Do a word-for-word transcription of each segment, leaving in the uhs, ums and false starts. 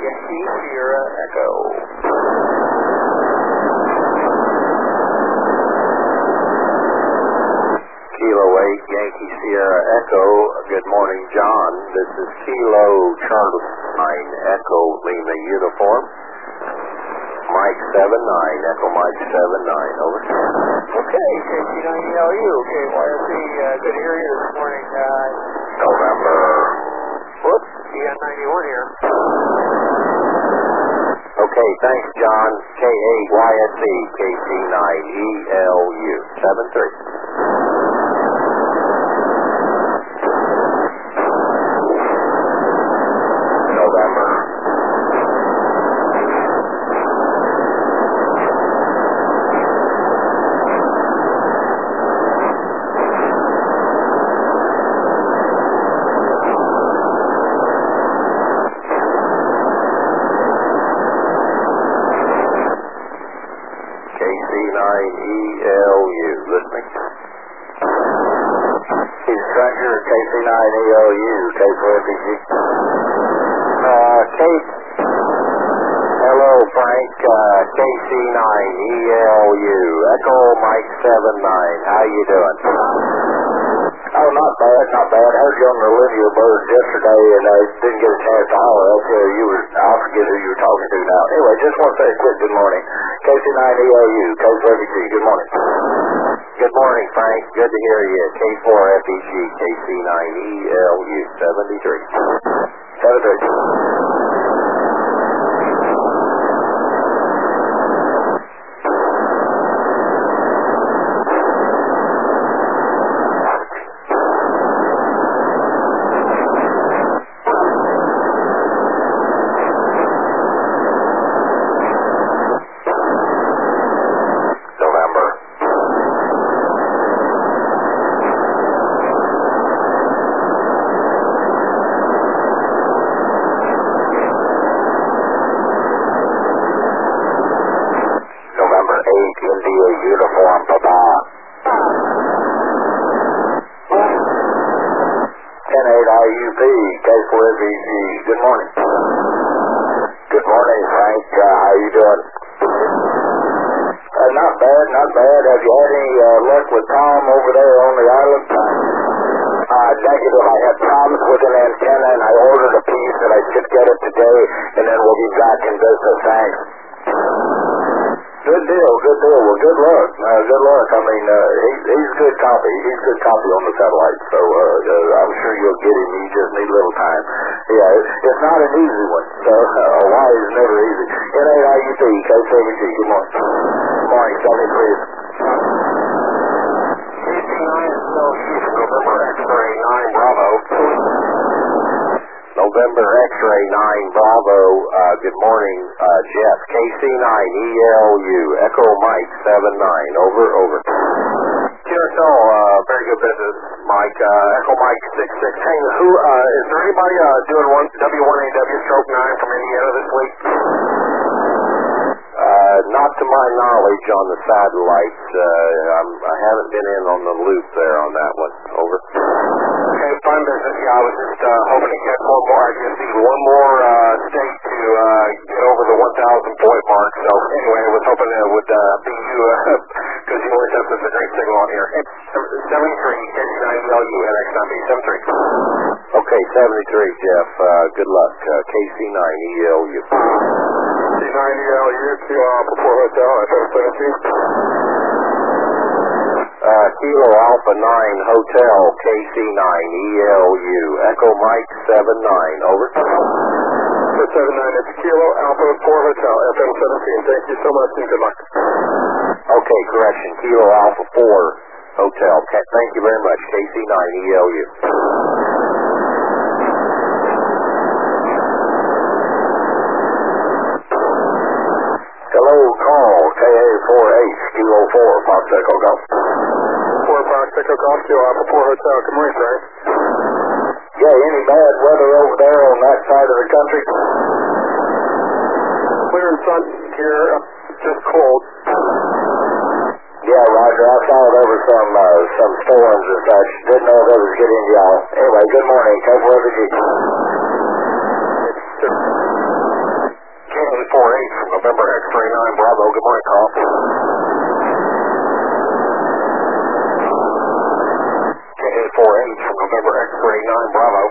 Yankee Sierra Echo. Kilo eight Yankee Sierra Echo. Good morning, John. This is Kilo Charlie nine Echo Lima uniform. Mike seven nine, Echo Mike seven nine, over. Okay, K C nine E L U, K Y S E, uh, good to hear you this morning. Uh, November. whoops, E N ninety-one here. Okay, thanks, John. K eight Y S E, K C nine E L U, seven three. November. K C nine E L U, listening. He's Stranger, K C nine E L U, Cape Refugee. Uh, Cape, hello Frank, uh, K C nine E L U, Echo Mike seven nine, how you doing? Oh, not bad, not bad. I heard you on the radio birds yesterday, and I didn't get a chance to holler. Okay, you were, I forget who you were talking to now. Anyway, just want to say a quick good morning. K C nine E L U, Cape Refugee, good morning. Good morning, Frank. Good to hear you. K four F E G, K C nine E L U, seventy-three. seventy-three. India uniform, Papa. ten eight I U P, K four F E G, good morning. Good morning, Frank. Uh, how you doing? Uh, not bad, not bad. Have you had any uh, luck with Tom over there on the island? Uh, negative. I had problems with an antenna, and I ordered a piece, and I should get it today, and then we'll be back in business. Thanks. Good deal, good deal. Well, good luck. Uh, good luck. I mean, uh, he, he's good copy. He's good copy on the satellite, so uh, uh, I'm sure you'll get him. You just need a little time. Yeah, it's, it's not an easy one, so uh, why is never easy. N A I U P, K seven G, good morning. Good morning, seventy-three. K C nine E L U, November X-ray nine Bravo. November X-ray nine Bravo, uh, good morning, uh, Jeff, K C nine E L U, Echo Mike seven nine, over, over. Q S L, uh, very good business, Mike, uh, Echo Mike six six. Hey, who, uh, is there anybody, uh, doing one, W one A W stroke nine from Indiana this week? Uh, not to my knowledge on the satellites, uh, I'm, I haven't been in on the loop there on that one, over. Okay, fine business. Yeah, I was just uh, hoping to get one more. I just need one more uh, state to uh, get over the one thousand point mark. So anyway, I was hoping it would uh, be you because you always have such a great signal on here. seventy-three, K C nine E L U, N X nine B, seventy-three. Okay, seventy-three, Jeff. Uh, good luck. Uh, K C nine E L U. K C nine E L U to uh, Purport Hotel, F M seventeen. Uh, Kilo Alpha nine Hotel, K C nine E L U, Echo Mike seven nine, over. seven nine, it's Kilo Alpha four Hotel, F M seventeen. Thank you so much and good luck. Okay, correction, Kilo Alpha four Hotel. Okay, thank you very much, K C nine E L U. Hello, call, K A four H, Kilo four, Fox Echo Golf. four Fox Echo Golf, Kilo Alpha four Hotel. Good morning, Frank. Yeah, any bad weather over there on that side of the country? Clear and sun here, uh, just cold. Yeah, Roger, I saw there were some, uh, some storms and such. Didn't know if it was getting y'all. Anyway, good morning, K four F G. nine Bravo. Good morning, Carl. K eight four H from November X-ray nine Bravo.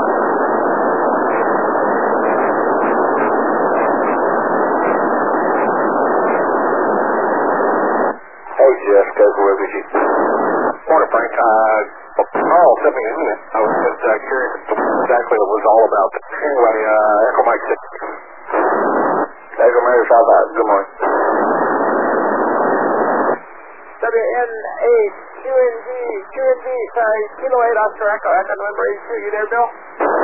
Hey, Jeff, go for it with you. Morning, Frank. Uh, oh, sent me an email. I was just uh, curious exactly what it was all about. Anyway, uh, Echo Mike six. Echo Mary five five. Good morning. W N eight Q N D, Q N D, sorry, Kilo eight Oscar Echo, Echo November eighty-two. You there, Bill?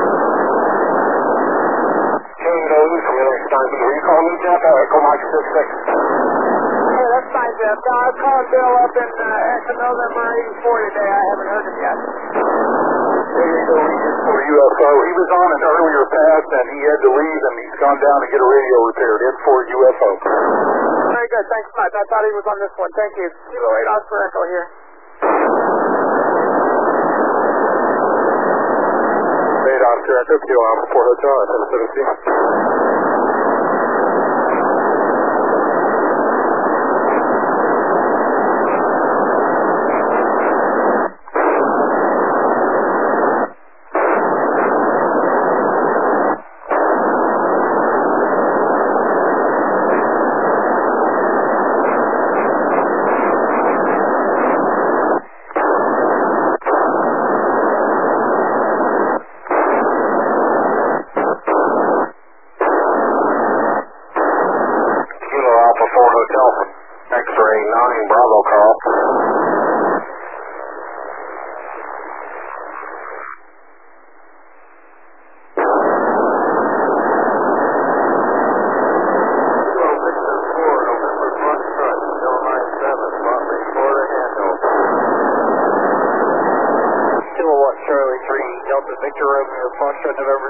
Kilo eight from N X nine B. Were you calling me, Jeff? Uh, Echo Mike six six. Hey, that's fine, Jeff. No, I was calling Bill up in uh, Echo November eighty-four today. I haven't heard him yet. Radio Region for U F O. He was on an earlier pass and he had to leave and he's gone down to get a radio repaired. In for U F O. Very good. Thanks much. I thought he was on this one. Thank you. Kilo eight Oscar Echo here. eight Oscar Echo, Kilo Alpha four Hotel, Tennessee. X-ray nine Bravo, Carl. Kilowatt Charlie three Delta Victor Romeo Foxtrot November.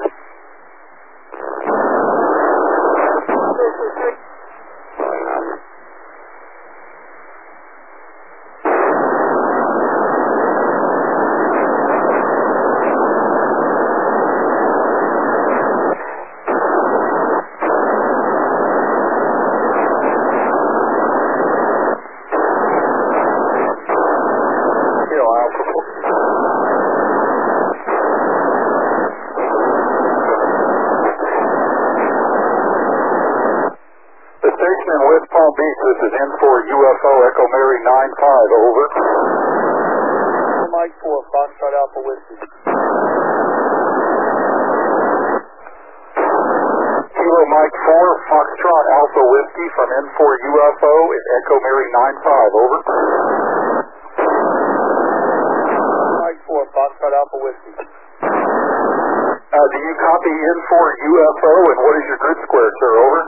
This is N four U F O Echo Mary nine five, over. Mike four, Foxtrot Alpha Whiskey. Kilo Mike four, Foxtrot Alpha Whiskey from N four U F O and Echo Mary nine five, over. Mike four, Foxtrot Alpha Whiskey. Uh, do you copy N four U F O and what is your grid square, sir, over?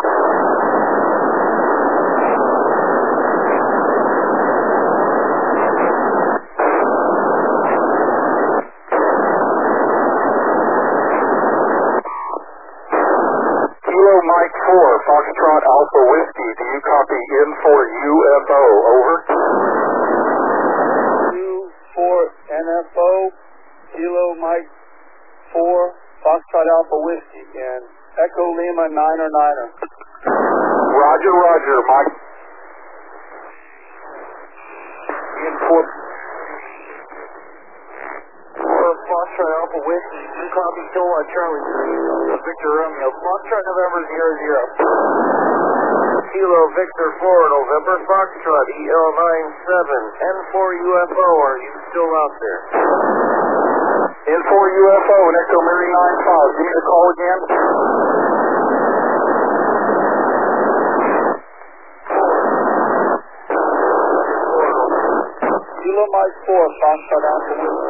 Mike four, Foxtrot Alpha Whiskey, do you copy N four U F O, over? U four N F O, Kilo Mike four, Foxtrot Alpha Whiskey, and Echo Lima niner niner. Roger, roger, Mike. N four. Foxtrot Alpha Whiskey, two copy Kilowatt Charlie three, Victor Romeo, Foxtrot November zero zero. Kilo Victor four, November Foxtrot, E L nine seven, N four U F O, are you still out there? N four U F O and Echo Mary nine five, give me the call again. Kilo Mike four, Foxtrot Alpha Whiskey.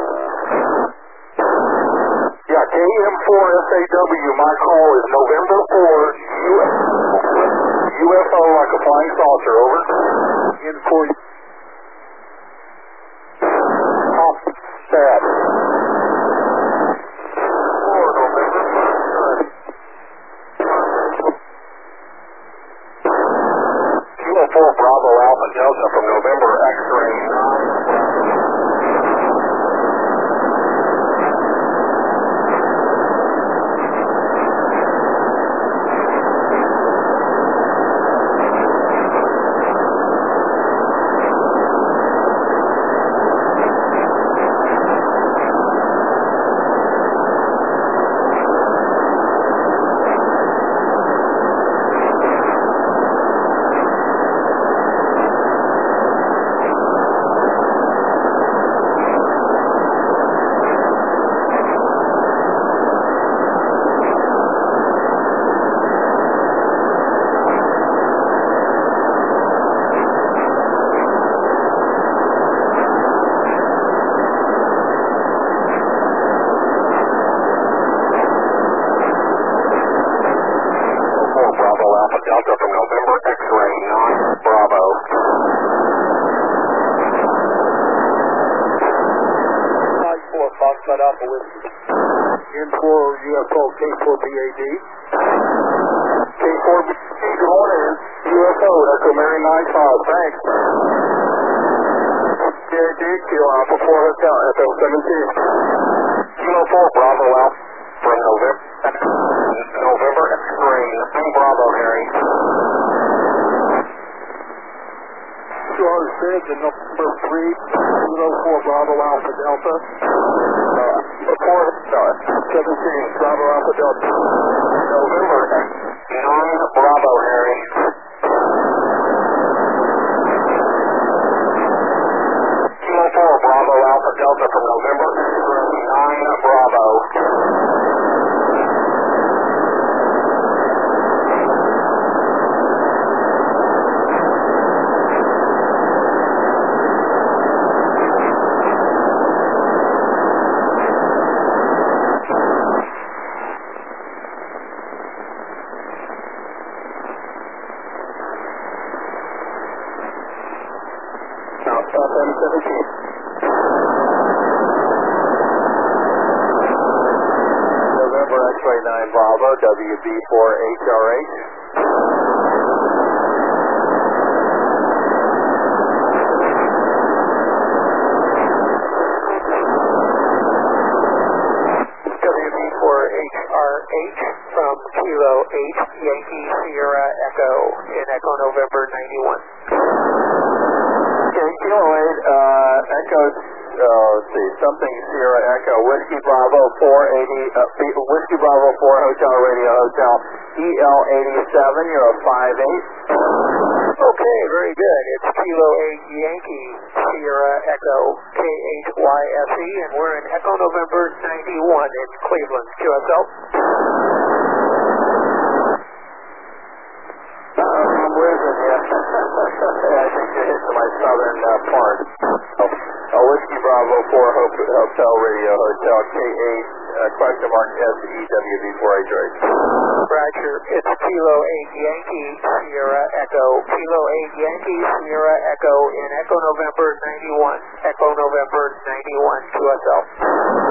Yeah, K M four S A W, my call is November four, U F O like a flying saucer, over. In for top stat. four, November, Kilo four Bravo Alpha Delta from November X-ray nine. Alpha Delta from November X-ray nine Bravo. nine four Foxtrot Alpha Whiskey. In for U F O K four B A D. K four B A D, good morning. U F O, Echo Mary nine five, thanks. B A D, Kilo Alpha four Hotel, F L seventeen. Kilo four Bravo Alpha from November, November X-ray nine Bravo, Harry. Charles Bridge and number three, Kilo four Bravo Alpha Delta. Uh, four, uh, seventeen, Bravo Alpha Delta. November nine Bravo, Harry. Kilo four Bravo Alpha Delta from November nine Bravo. F M seventeen. November X-ray nine Bravo, W B four H R H. W B four H R H from Kilo eight Yankee Sierra Echo in Echo November ninety-one. Okay, Kilo eight, uh, Echo, uh, let's see, something Sierra Echo, Whiskey Bravo four eighty, uh, Whiskey Bravo four Hotel Radio Hotel, E L eighty-seven, you're a five eight. Okay, very good. It's Kilo eight Yankee Sierra Echo K eight Y S E, and we're in Echo November ninety-one in Cleveland. Q S L. Uh, I'm losing you. I think you're hitting my southern uh, part. Oh, uh, Whiskey Bravo four Hotel Radio Hotel K eight uh, question mark S E W B four H R H. Roger. It's Kilo eight Yankee Sierra Echo. Kilo eight Yankee Sierra Echo in Echo November ninety-one. Echo November ninety-one Q S L.